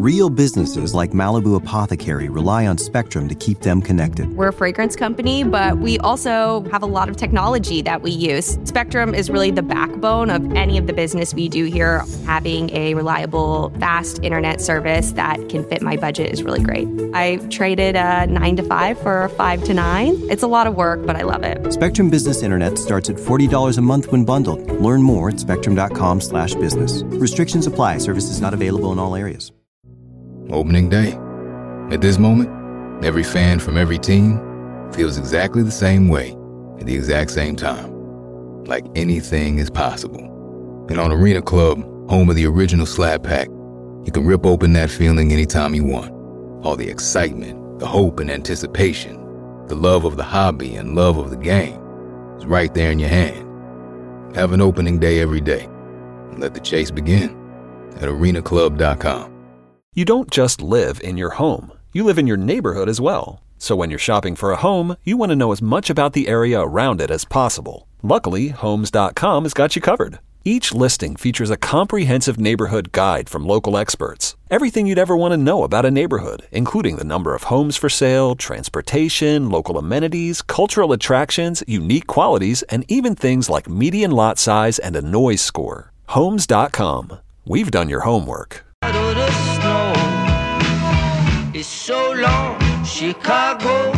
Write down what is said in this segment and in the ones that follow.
Real businesses like Malibu Apothecary rely on Spectrum to keep them connected. We're a fragrance company, but we also have a lot of technology that we use. Spectrum is really the backbone of any of the business we do here. Having a reliable, fast internet service that can fit my budget is really great. I traded a 9 to 5 for a 5 to 9. It's a lot of work, but I love it. Spectrum Business Internet starts at $40 a month when bundled. Learn more at spectrum.com/business. Restrictions apply. Services not available in all areas. Opening day. At this moment, every fan from every team feels exactly the same way at the exact same time. Like anything is possible. And on Arena Club, home of the original Slab Pack, you can rip open that feeling anytime you want. All the excitement, the hope and anticipation, the love of the hobby and love of the game is right there in your hand. Have an opening day every day. And let the chase begin at arenaclub.com. You don't just live in your home. You live in your neighborhood as well. So when you're shopping for a home, you want to know as much about the area around it as possible. Luckily, Homes.com has got you covered. Each listing features a comprehensive neighborhood guide from local experts. Everything you'd ever want to know about a neighborhood, including the number of homes for sale, transportation, local amenities, cultural attractions, unique qualities, and even things like median lot size and a noise score. Homes.com. We've done your homework. The snow is so long, Chicago.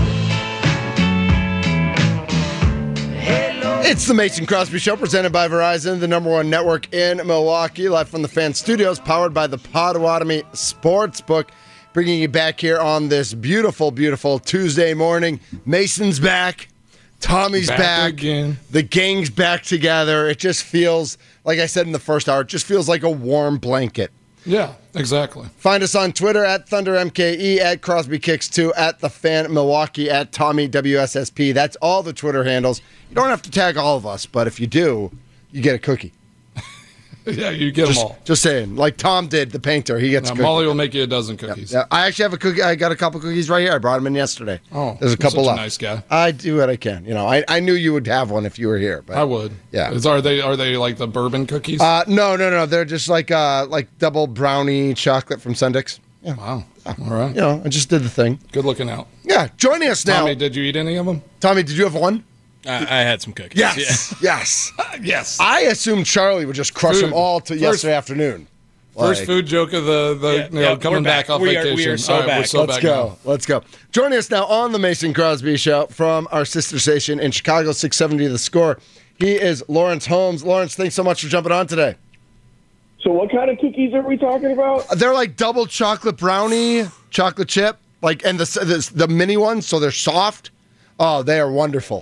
Hello. It's the Mason Crosby Show, presented by Verizon, the number one network in Milwaukee. Live from the Fan Studios, powered by the Potawatomi Sportsbook. Bringing you back here on this beautiful, beautiful Tuesday morning. Mason's back. Tommy's back. Again. The gang's back together. It just feels, like I said in the first hour, it just feels like a warm blanket. Yeah, exactly. Find us on Twitter at ThunderMKE, at CrosbyKicks2, at The Fan Milwaukee, at TommyWSSP. That's all the Twitter handles. You don't have to tag all of us, but if you do, you get a cookie. Yeah, you get them all. Just saying. Like Tom did, the painter. He gets a cookie. Molly will make you a dozen cookies. Yeah. I actually have a cookie. I got a couple cookies right here. I brought them in yesterday. Oh, there's a couple such left. A nice guy. I do what I can. You know, I knew you would have one if you were here. But I would. Yeah. Are they like the bourbon cookies? No. They're just like double brownie chocolate from Sundix. Yeah. Wow. All right. You know, I just did the thing. Good looking out. Yeah. Joining us now. Tommy, did you eat any of them? Tommy, did you have one? I had some cookies. Yes. Yeah. Yes. Yes. I assumed Charlie would just crush them all yesterday afternoon. First food joke of the coming back off vacation. We are so back. We're so Let's back go. now. Let's go. Joining us now on the Mason Crosby Show from our sister station in Chicago, 670 The Score. He is Lawrence Holmes. Lawrence, thanks so much for jumping on today. So what kind of cookies are we talking about? They're like double chocolate brownie, chocolate chip, and the mini ones, so they're soft. Oh, they are wonderful.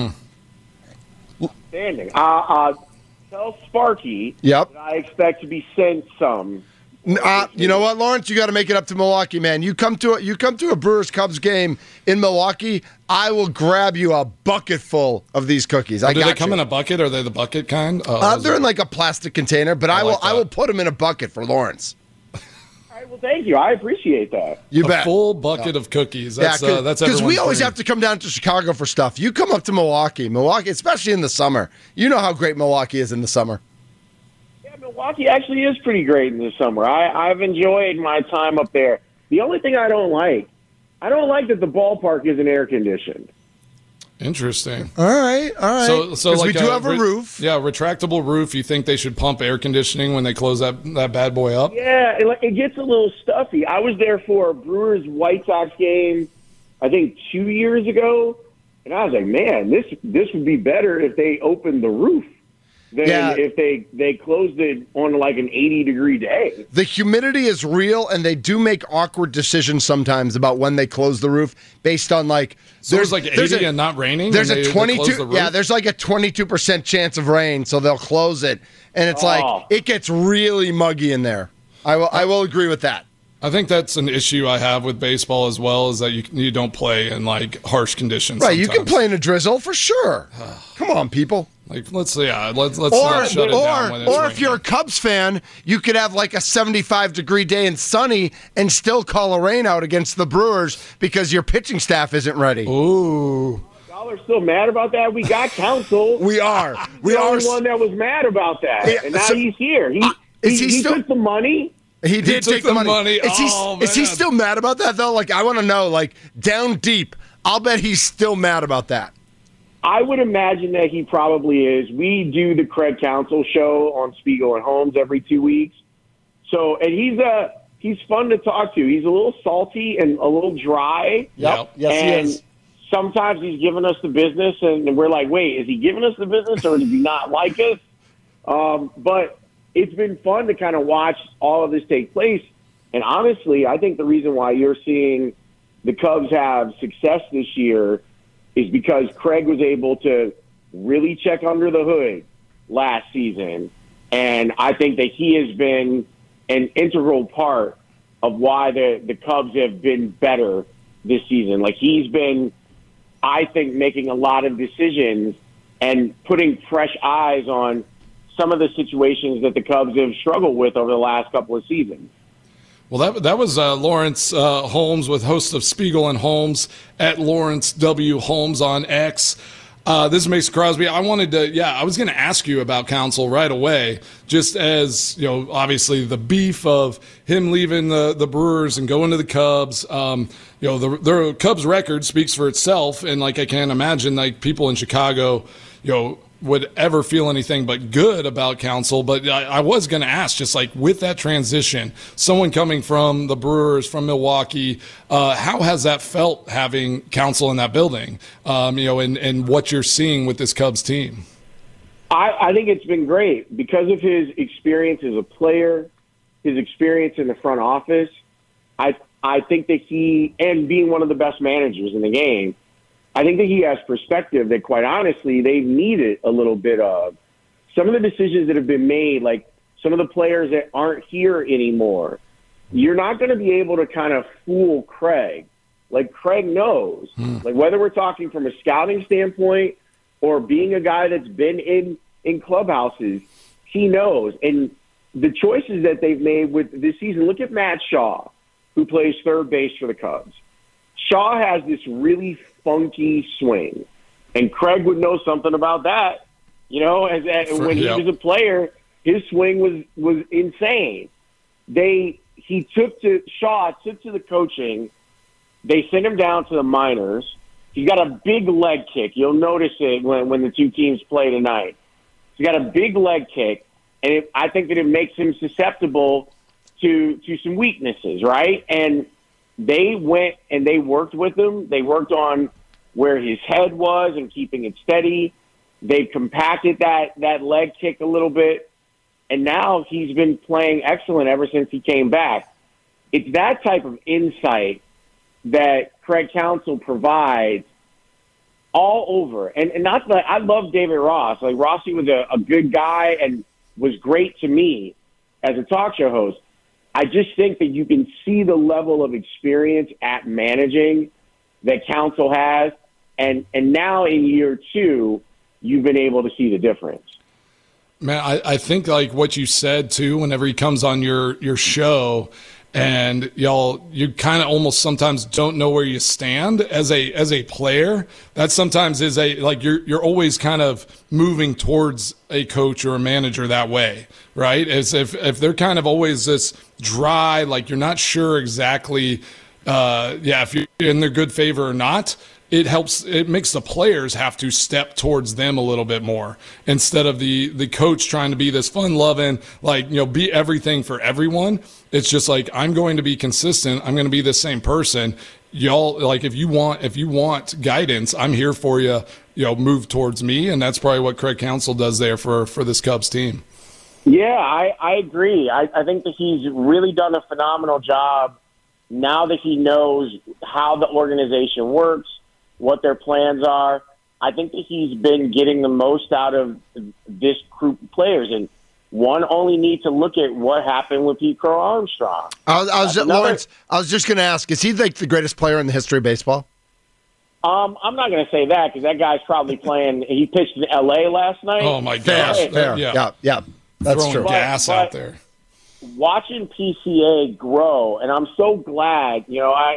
Outstanding. Tell Sparky that I expect to be sent some. You know what, Lawrence? You got to make it up to Milwaukee, man. You come to a Brewers Cubs game in Milwaukee, I will grab you a bucket full of these cookies. Do they come in a bucket? Are they the bucket kind? They're in like a plastic container, but I will put them in a bucket for Lawrence. All right, well, thank you. I appreciate that. You bet. A full bucket of cookies. That's because we always have to come down to Chicago for stuff. You come up to Milwaukee, especially in the summer. You know how great Milwaukee is in the summer. Yeah, Milwaukee actually is pretty great in the summer. I've enjoyed my time up there. The only thing I don't like that the ballpark isn't air conditioned. Interesting. All right. So like we do have a roof. Yeah, retractable roof. You think they should pump air conditioning when they close that bad boy up? Yeah, it gets a little stuffy. I was there for a Brewers White Sox game, I think 2 years ago, and I was like, man, this would be better if they opened the roof than if they closed it on like an 80-degree day. The humidity is real, and they do make awkward decisions sometimes about when they close the roof based on like. So there's like 80 and not raining. There's a 22. Yeah, there's like a 22% chance of rain, so they'll close it, and it's like it gets really muggy in there. I will agree with that. I think that's an issue I have with baseball as well, is that you don't play in like harsh conditions. Right, sometimes. you can play in a drizzle for sure. Come on, people. Like let's not shut it down. When it's or raining. if you're a Cubs fan, you could have like a 75-degree day and sunny, and still call a rain out against the Brewers because your pitching staff isn't ready. Ooh. Y'all are still mad about that? We got counsel. We are. The only one that was mad about that, and now he's here. He took the money. He did took take the money. Is he man. still mad about that, though? Like, I want to know, like, down deep, I'll bet he's still mad about that. I would imagine that he probably is. We do the Craig Counsell show on Spiegel and Holmes every 2 weeks. So, and he's fun to talk to. He's a little salty and a little dry. Yep. Yes, and he is. Sometimes he's giving us the business, and we're like, wait, is he giving us the business or does he not like us? But it's been fun to kind of watch all of this take place. And honestly, I think the reason why you're seeing the Cubs have success this year is because Craig was able to really check under the hood last season. And I think that he has been an integral part of why the Cubs have been better this season. Like, he's been, I think, making a lot of decisions and putting fresh eyes on some of the situations that the Cubs have struggled with over the last couple of seasons. Well, that was Lawrence Holmes, with host of Spiegel and Holmes at Lawrence W. Holmes on X. This is Mason Crosby. I was going to ask you about Counsell right away, just as, obviously the beef of him leaving the Brewers and going to the Cubs. The Cubs record speaks for itself, and I can't imagine people in Chicago, would ever feel anything but good about Counsell. But I was going to ask, just with that transition, someone coming from the Brewers, from Milwaukee, how has that felt having Counsell in that building, and what you're seeing with this Cubs team? I think it's been great because of his experience as a player, his experience in the front office. I think that and being one of the best managers in the game, I think that he has perspective that, quite honestly, they've needed a little bit of. Some of the decisions that have been made, like some of the players that aren't here anymore, you're not going to be able to kind of fool Craig. Craig knows. Whether we're talking from a scouting standpoint or being a guy that's been in clubhouses, he knows. And the choices that they've made with this season, look at Matt Shaw, who plays third base for the Cubs. Shaw has this really funky swing, and Craig would know something about that. When he was a player, his swing was insane. Shaw took to the coaching. They sent him down to the minors. He's got a big leg kick. You'll notice it when the two teams play tonight. He's got a big leg kick, and I think that it makes him susceptible to some weaknesses, right? And they went and they worked with him. They worked on where his head was and keeping it steady. They've compacted that leg kick a little bit, and now he's been playing excellent ever since he came back. It's that type of insight that Craig Counsell provides all over. And not that I love David Ross. Rossi was a good guy and was great to me as a talk show host. I just think that you can see the level of experience at managing that Counsell has, and now in year two, you've been able to see the difference. Man, I think what you said too, whenever he comes on your show, and you kind of almost sometimes don't know where you stand as a player. That sometimes is you're always kind of moving towards a coach or a manager that way, right? As if they're kind of always this dry, you're not sure exactly, if you're in their good favor or not. It makes the players have to step towards them a little bit more instead of the coach trying to be this fun-loving, be everything for everyone. It's just I'm going to be consistent. I'm going to be the same person. Y'all, if you want guidance, I'm here for you. Move towards me, and that's probably what Craig Counsell does there for this Cubs team. Yeah, I agree. I think that he's really done a phenomenal job now that he knows how the organization works, what their plans are. I think that he's been getting the most out of this group of players, and one only needs to look at what happened with Pete Crow Armstrong. Lawrence, I was just going to ask, is he the greatest player in the history of baseball? I'm not going to say that because that guy's probably playing. He pitched in L.A. last night. Oh my gosh! Fair. Yeah. That's throwing true. gas out there. Watching PCA grow, and I'm so glad.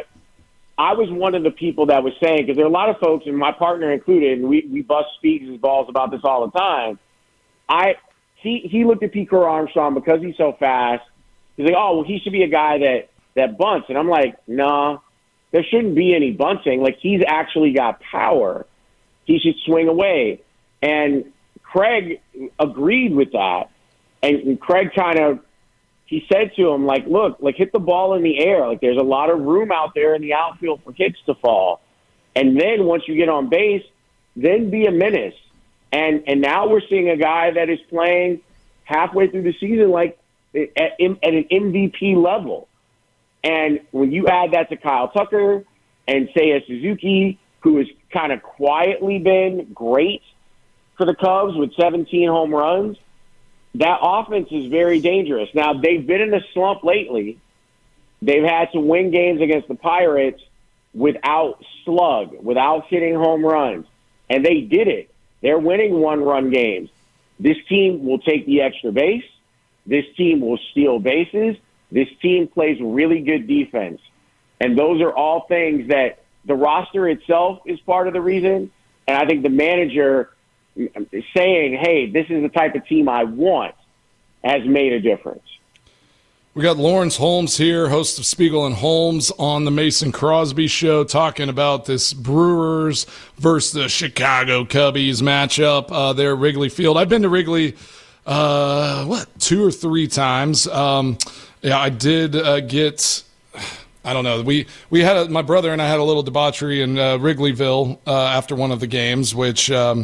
I was one of the people that was saying, because there are a lot of folks, and my partner included, and we bust Speaks' balls about this all the time. He looked at Pete Crow Armstrong because he's so fast He's like, oh, well, he should be a guy that bunts. And I'm like, nah, there shouldn't be any bunting. Like, he's actually got power. He should swing away. And Craig agreed with that. And Craig he said to him, like, look, like, hit the ball in the air. Like, there's a lot of room out there in the outfield for hits to fall. And then once you get on base, then be a menace. And now we're seeing a guy that is playing halfway through the season, like, at an MVP level. And when you add that to Kyle Tucker and Seiya Suzuki, who has kind of quietly been great for the Cubs with 17 home runs, that offense is very dangerous. Now, they've been in a slump lately. They've had to win games against the Pirates without slug, without hitting home runs. And they did it. They're winning one-run games. This team will take the extra base. This team will steal bases. This team plays really good defense. And those are all things that the roster itself is part of the reason. And I think the manager saying, hey, this is the type of team I want, has made a difference. We got Lawrence Holmes here, host of Spiegel and Holmes, on the Mason Crosby Show, talking about this Brewers versus the Chicago Cubbies matchup there at Wrigley Field. I've been to Wrigley, 2 or 3 times. I did get... I don't know. We had my brother and I had a little debauchery in Wrigleyville after one of the games, which I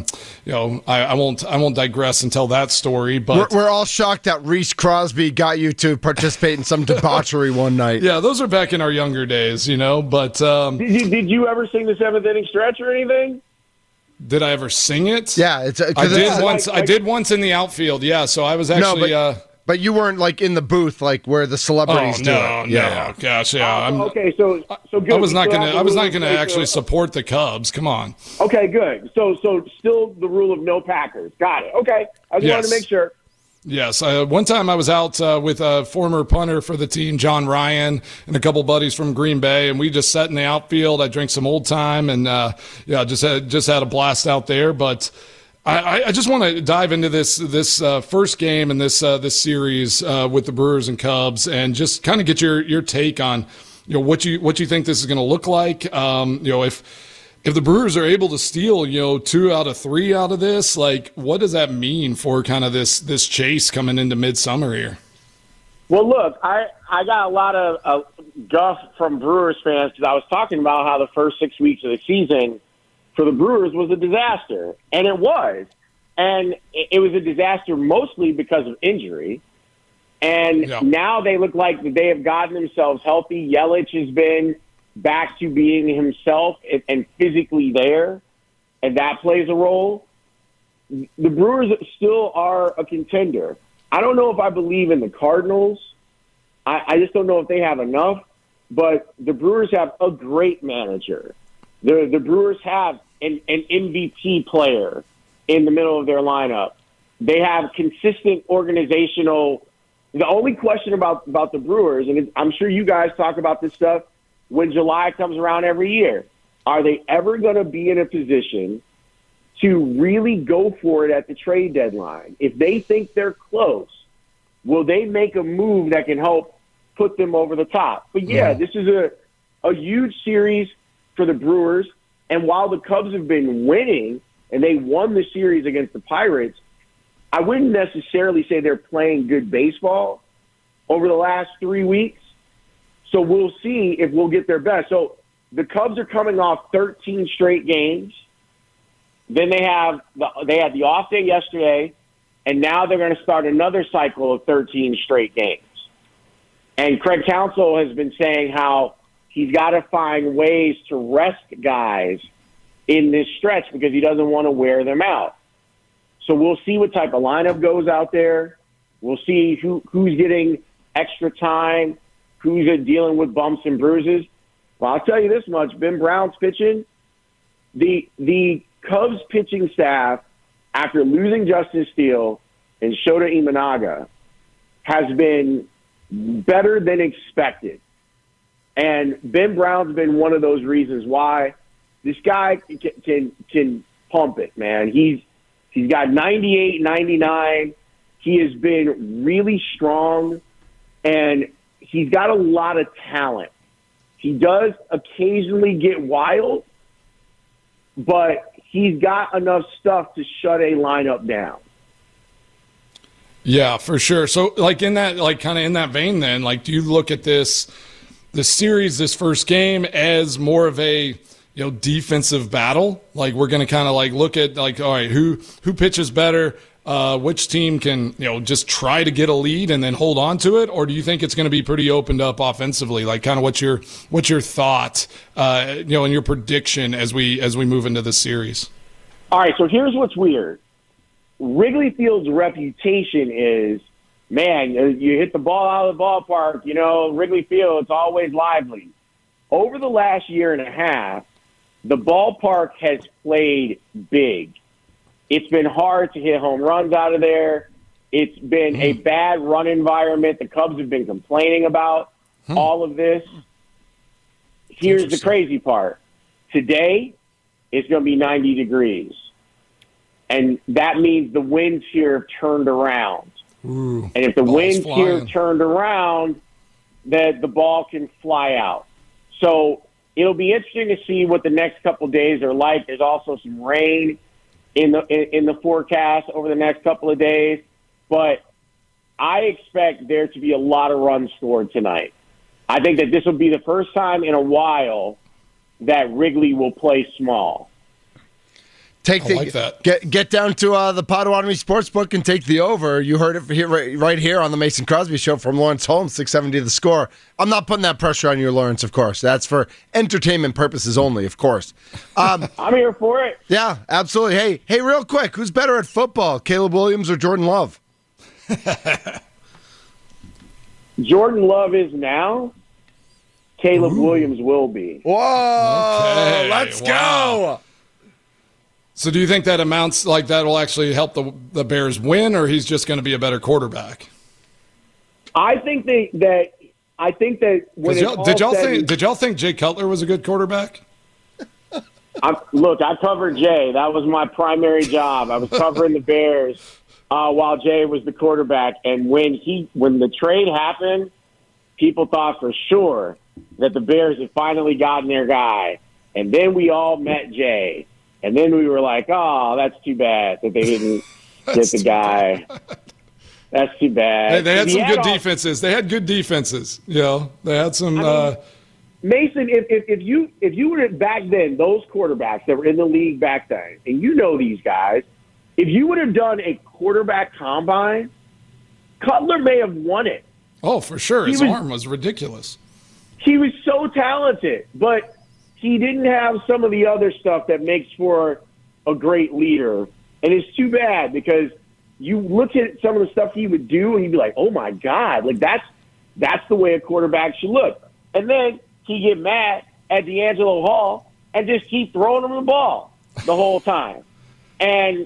won't digress and tell that story. But we're all shocked that Reese Crosby got you to participate in some debauchery one night. Yeah, those are back in our younger days, But did you ever sing the 7th inning stretch or anything? Did I ever sing it? Yeah, I did once in the outfield. Yeah, so I was actually. But you weren't like in the booth, like where the celebrities do it. No, gosh, yeah. Okay, so good. I was not gonna actually support the Cubs. Come on. Okay, good. So still the rule of no Packers. Got it. Okay, I just wanted to make sure. Yes, one time I was out with a former punter for the team, John Ryan, and a couple buddies from Green Bay, and we just sat in the outfield. I drank some Old Time, and just had a blast out there, but. I just want to dive into this first game in this series with the Brewers and Cubs, and just kind of get your take on what you think this is going to look like. If the Brewers are able to steal 2 out of 3 out of this, like what does that mean for kind of this chase coming into midsummer here? Well, look, I got a lot of guff from Brewers fans because I was talking about how the first 6 weeks of the season for the Brewers was a disaster, and it was. And it was a disaster mostly because of injury. And now they look like they have gotten themselves healthy. Yelich has been back to being himself and physically there, and that plays a role. The Brewers still are a contender. I don't know if I believe in the Cardinals. I just don't know if they have enough. But the Brewers have a great manager. The Brewers have an MVP player in the middle of their lineup. They have consistent organizational. The only question about the Brewers, and I'm sure you guys talk about this stuff when July comes around every year, are they ever going to be in a position to really go for it at the trade deadline? If they think they're close, will they make a move that can help put them over the top? But this is a huge series for the Brewers. And while the Cubs have been winning and they won the series against the Pirates, I wouldn't necessarily say they're playing good baseball over the last 3 weeks. So we'll see if we'll get their best. So the Cubs are coming off 13 straight games. Then they had the off day yesterday, and now they're going to start another cycle of 13 straight games. And Craig Counsell has been saying how he's got to find ways to rest guys in this stretch because he doesn't want to wear them out. So we'll see what type of lineup goes out there. We'll see who's getting extra time, who's dealing with bumps and bruises. Well, I'll tell you this much. Ben Brown's pitching. The Cubs pitching staff, after losing Justin Steele and Shota Imanaga, has been better than expected. And Ben Brown's been one of those reasons why this guy can pump it, man. He's got 98, 99. He has been really strong and he's got a lot of talent. He does occasionally get wild, but he's got enough stuff to shut a lineup down. Yeah, for sure. So, like in that, like kind of in that vein, then, like, do you look at the series, this first game, as more of a defensive battle? Like, we're going to kind of like look at like, all right, who pitches better, which team can just try to get a lead and then hold on to it, or do you think it's going to be pretty opened up offensively? Like, kind of what's your thought, and your prediction as we move into this series? All right, so here's what's weird. Wrigley Field's reputation is, man, you hit the ball out of the ballpark, Wrigley Field, it's always lively. Over the last year and a half, the ballpark has played big. It's been hard to hit home runs out of there. It's been a bad run environment. The Cubs have been complaining about all of this. Here's the crazy part. Today, it's going to be 90 degrees. And that means the winds here have turned around. Ooh, and if the winds here have turned around, that the ball can fly out. So it'll be interesting to see what the next couple of days are like. There's also some rain in the forecast over the next couple of days. But I expect there to be a lot of runs scored tonight. I think that this will be the first time in a while that Wrigley will play small. Like that. Get down to the Potawatomi Sportsbook and take the over. You heard it here, right here on the Mason Crosby Show from Lawrence Holmes, 670 The Score. I'm not putting that pressure on you, Lawrence, of course. That's for entertainment purposes only, of course. I'm here for it. Yeah, absolutely. Hey, real quick, who's better at football, Caleb Williams or Jordan Love? Jordan Love is now. Caleb Williams will be. Whoa, okay, let's go. So do you think that amounts like that will actually help the Bears win, or he's just going to be a better quarterback? I think that when did y'all think Jay Cutler was a good quarterback? Look, I covered Jay. That was my primary job. I was covering the Bears while Jay was the quarterback. And when the trade happened, people thought for sure that the Bears had finally gotten their guy. And then we all met Jay. And then we were like, oh, that's too bad that they didn't get the guy. That's too bad. They had some good defenses. They had good defenses. They had some. Mason, if you were back then, those quarterbacks that were in the league back then, and these guys, if you would have done a quarterback combine, Cutler may have won it. Oh, for sure. His arm was ridiculous. He was so talented, but he didn't have some of the other stuff that makes for a great leader. And it's too bad because you look at some of the stuff he would do and you'd be like, oh, my God, like that's the way a quarterback should look. And then he get mad at D'Angelo Hall and just keep throwing him the ball the whole time. And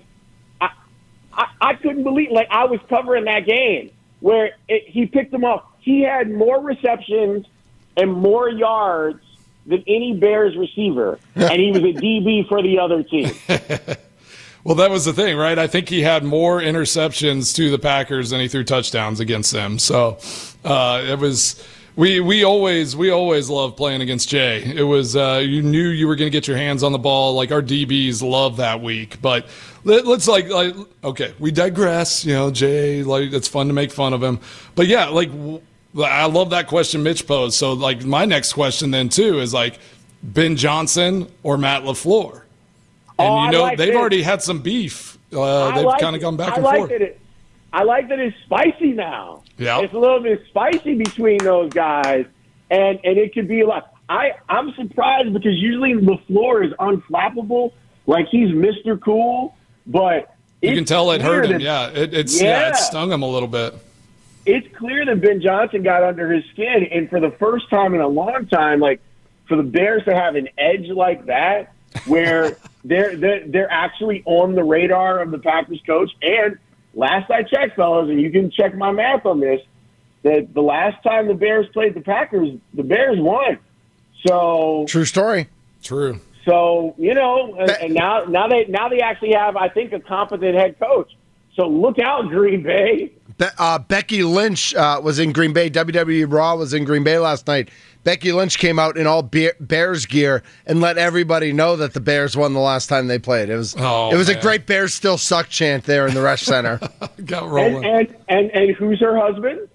I couldn't believe, like, I was covering that game where he picked him up. He had more receptions and more yards than any Bears receiver, and he was a DB for the other team. Well, that was the thing, right? I think he had more interceptions to the Packers than he threw touchdowns against them. So it was we always love playing against Jay. It was you knew you were going to get your hands on the ball. Like our DBs love that week. But let's like okay, we digress. Jay, like it's fun to make fun of him. But yeah, like. I love that question Mitch posed. So, like, my next question then, too, is, like, Ben Johnson or Matt LaFleur? And, they've already had some beef. They've kind of gone back and forth. I like that it's spicy now. Yeah. It's a little bit spicy between those guys, and it could be a lot. I'm surprised because usually LaFleur is unflappable. Like, he's Mr. Cool, but you can tell it hurt him. It stung him a little bit. It's clear that Ben Johnson got under his skin, and for the first time in a long time, like for the Bears to have an edge like that, where they're actually on the radar of the Packers coach. And last I checked, fellas, and you can check my math on this, that the last time the Bears played the Packers, the Bears won. So true story. True. So and now they actually have, I think, a competent head coach. So look out, Green Bay. Becky Lynch was in Green Bay. WWE Raw was in Green Bay last night. Becky Lynch came out in all Bears gear and let everybody know that the Bears won the last time they played. It was a great Bears still suck chant there in the Resch Center. Got rolling. And who's her husband?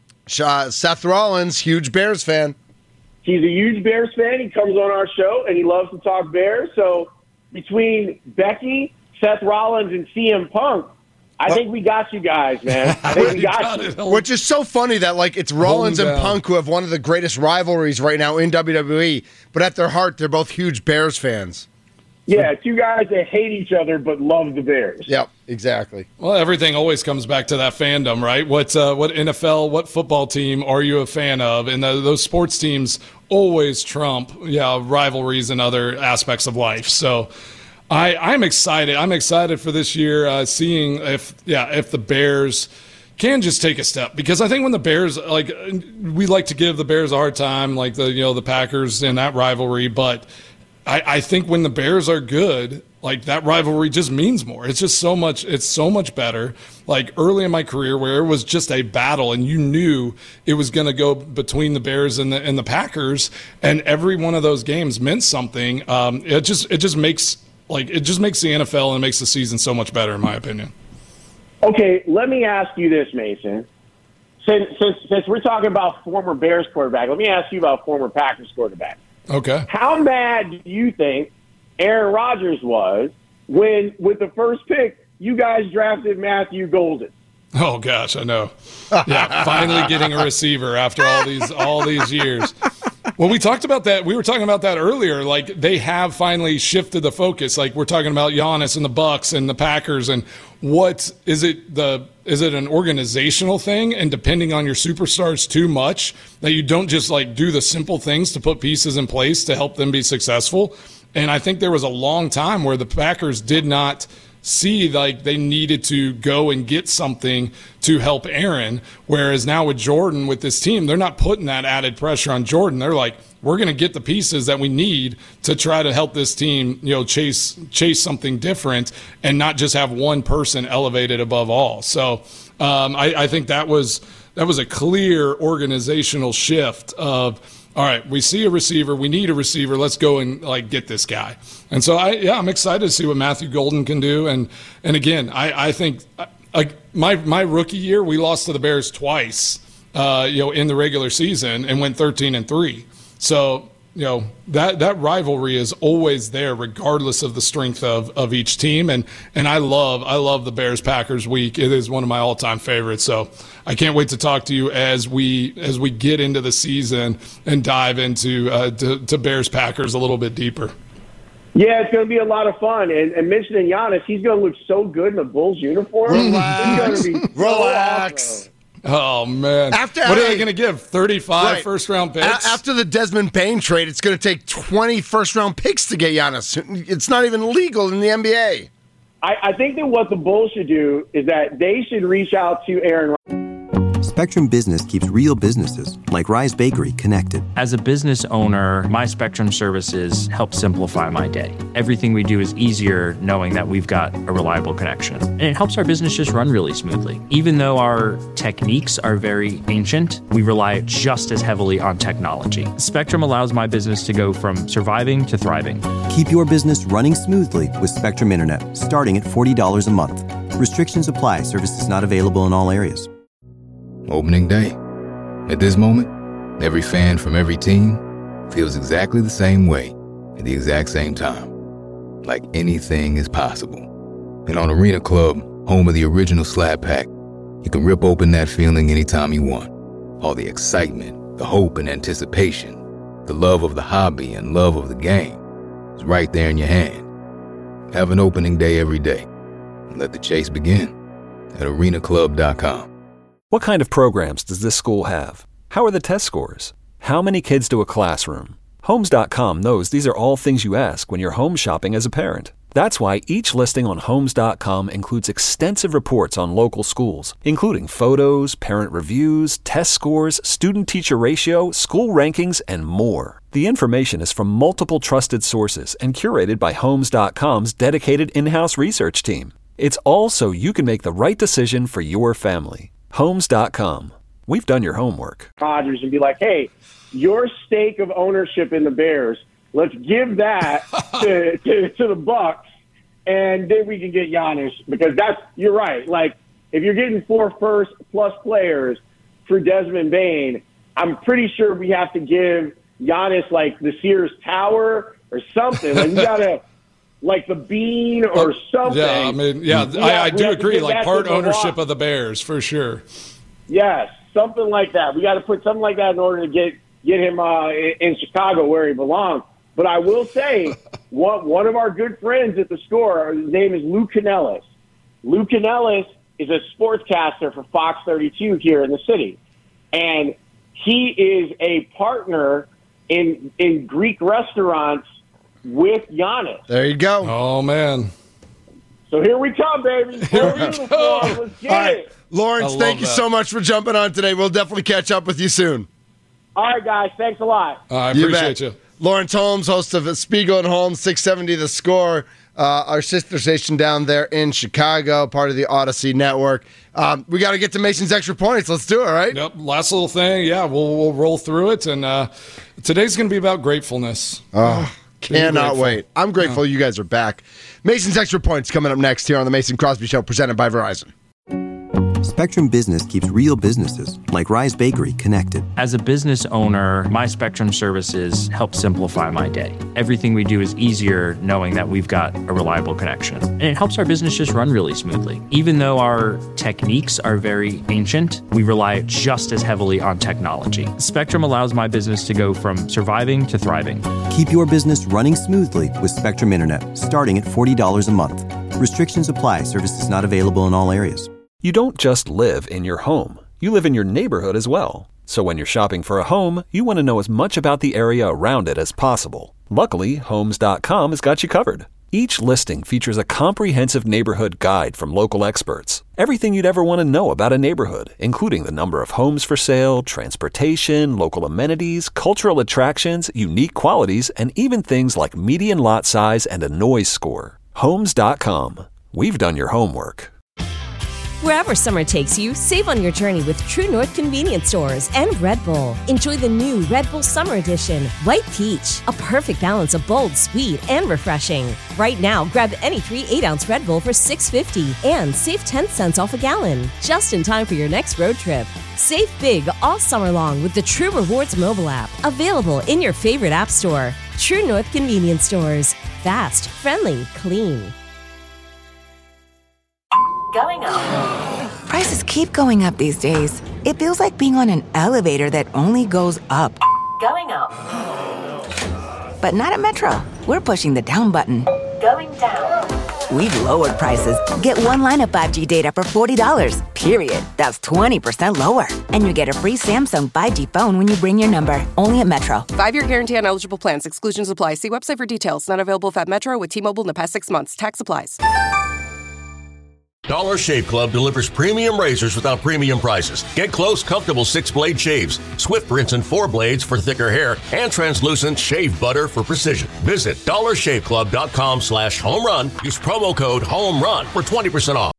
Seth Rollins, huge Bears fan. He's a huge Bears fan. He comes on our show, and he loves to talk Bears. So between Becky, Seth Rollins, and CM Punk, I think we got you guys, man. I think we got you. Which is so funny that it's Rollins and Punk who have one of the greatest rivalries right now in WWE, but at their heart, they're both huge Bears fans. Yeah, two guys that hate each other but love the Bears. Yep, exactly. Well, everything always comes back to that fandom, right? What NFL, what football team are you a fan of? And those sports teams always trump rivalries and other aspects of life. So I'm excited. I'm excited for this year, seeing if the Bears can just take a step, because I think when the Bears, we like to give the Bears a hard time, like the Packers in that rivalry, but I think when the Bears are good, that rivalry just means more. It's just so much. It's so much better. Early in my career, where it was just a battle, and you knew it was going to go between the Bears and the Packers, and every one of those games meant something. It just makes the NFL and it makes the season so much better, in my opinion. Okay, let me ask you this, Mason. Since we're talking about former Bears quarterback, let me ask you about former Packers quarterback. Okay. How mad do you think Aaron Rodgers was when, with the first pick, you guys drafted Matthew Golden? Oh gosh, I know. Yeah, finally getting a receiver after all these years. Well, we talked about that. We were talking about that earlier. They have finally shifted the focus. We're talking about Giannis and the Bucks and the Packers, and what is it? Is it an organizational thing? And depending on your superstars too much, that you don't just do the simple things to put pieces in place to help them be successful. And I think there was a long time where the Packers did not see they needed to go and get something to help Aaron, whereas now with Jordan, with this team, they're not putting that added pressure on Jordan. They're we're going to get the pieces that we need to try to help this team chase something different and not just have one person elevated above all. So I think that was a clear organizational shift of, all right, we see a receiver. We need a receiver. Let's go and get this guy. And so I'm excited to see what Matthew Golden can do. And again, I think my rookie year, we lost to the Bears twice, in the regular season and went 13-3. So that rivalry is always there, regardless of the strength of each team. And I love the Bears Packers week. It is one of my all time favorites. So I can't wait to talk to you as we get into the season and dive into to Bears Packers a little bit deeper. Yeah, it's going to be a lot of fun. And mentioning Giannis, he's going to look so good in the Bulls uniform. Relax. He's going to be Relax. awesome. Oh, man. What are they going to give? 35 first-round picks? After the Desmond Bain trade, it's going to take 20 first-round picks to get Giannis. It's not even legal in the NBA. I think that what the Bulls should do is that they should reach out to Aaron. Spectrum Business keeps real businesses, like Rise Bakery, connected. As a business owner, my Spectrum services help simplify my day. Everything we do is easier knowing that we've got a reliable connection. And it helps our business just run really smoothly. Even though our techniques are very ancient, we rely just as heavily on technology. Spectrum allows my business to go from surviving to thriving. Keep your business running smoothly with Spectrum Internet, starting at $40 a month. Restrictions apply. Services not available in all areas. Opening day. At this moment, every fan from every team feels exactly the same way at the exact same time. Like anything is possible. And on Arena Club, home of the original Slab Pack, you can rip open that feeling anytime you want. All the excitement, the hope and anticipation, the love of the hobby and love of the game is right there in your hand. Have an opening day every day. And let the chase begin at arenaclub.com. What kind of programs does this school have? How are the test scores? How many kids do a classroom? Homes.com knows these are all things you ask when you're home shopping as a parent. That's why each listing on Homes.com includes extensive reports on local schools, including photos, parent reviews, test scores, student-teacher ratio, school rankings, and more. The information is from multiple trusted sources and curated by Homes.com's dedicated in-house research team. It's all so you can make the right decision for your family. Homes.com. We've done your homework. Rodgers and be like, hey, your stake of ownership in the Bears, let's give that to the Bucs, and then we can get Giannis. Because you're right. Like, if you're getting 4 first-plus players for Desmond Bane, I'm pretty sure we have to give Giannis, like, the Sears Tower or something. Like, you got to, like, the Bean or something. Yeah, I mean, I do agree. Like, part ownership of the Bears, for sure. Yes, something like that. We got to put something like that in order to get him in Chicago where he belongs. But I will say, one of our good friends at the Score, his name is Lou Canellis. Lou Canellis is a sportscaster for Fox 32 here in the city. And he is a partner in Greek restaurants with Giannis. There you go. Oh, man. So here we come, baby. Let's get All right. it. Lawrence, thank you so much for jumping on today. We'll definitely catch up with you soon. All right, guys. Thanks a lot. I appreciate you. Lawrence Holmes, host of Spiegel and Holmes, 670 The Score, our sister station down there in Chicago, part of the Odyssey Network. We got to get to Mason's Extra Points. Let's do it, right? Yep. Last little thing. Yeah, we'll roll through it. And today's going to be about gratefulness. Oh, cannot wait. I'm grateful you guys are back. Mason's Extra Points coming up next here on the Mason Crosby Show, presented by Verizon. Spectrum Business keeps real businesses, like Rise Bakery, connected. As a business owner, my Spectrum services help simplify my day. Everything we do is easier knowing that we've got a reliable connection. And it helps our business just run really smoothly. Even though our techniques are very ancient, we rely just as heavily on technology. Spectrum allows my business to go from surviving to thriving. Keep your business running smoothly with Spectrum Internet, starting at $40 a month. Restrictions apply. Services not available in all areas. You don't just live in your home. You live in your neighborhood as well. So when you're shopping for a home, you want to know as much about the area around it as possible. Luckily, Homes.com has got you covered. Each listing features a comprehensive neighborhood guide from local experts. Everything you'd ever want to know about a neighborhood, including the number of homes for sale, transportation, local amenities, cultural attractions, unique qualities, and even things like median lot size and a noise score. Homes.com. We've done your homework. Wherever summer takes you, save on your journey with True North Convenience Stores and Red Bull. Enjoy the new Red Bull Summer Edition, White Peach, a perfect balance of bold, sweet, and refreshing. Right now, grab any 3 8-ounce Red Bull for $6.50 and save 10 cents off a gallon, just in time for your next road trip. Save big all summer long with the True Rewards mobile app, available in your favorite app store. True North Convenience Stores. Fast, friendly, clean. Going up. Prices keep going up these days. It feels like being on an elevator that only goes up. Going up. But not at Metro. We're pushing the down button. Going down. We've lowered prices. Get one line of 5G data for $40, period. That's 20% lower. And you get a free Samsung 5G phone when you bring your number. Only at Metro. 5-year guarantee on eligible plans. Exclusions apply. See website for details. Not available at Metro with T-Mobile in the past 6 months. Tax applies. Dollar Shave Club delivers premium razors without premium prices. Get close, comfortable 6-blade shaves, swift rinse and 4 blades for thicker hair, and translucent shave butter for precision. Visit dollarshaveclub.com/homerun. Use promo code HOMERUN for 20% off.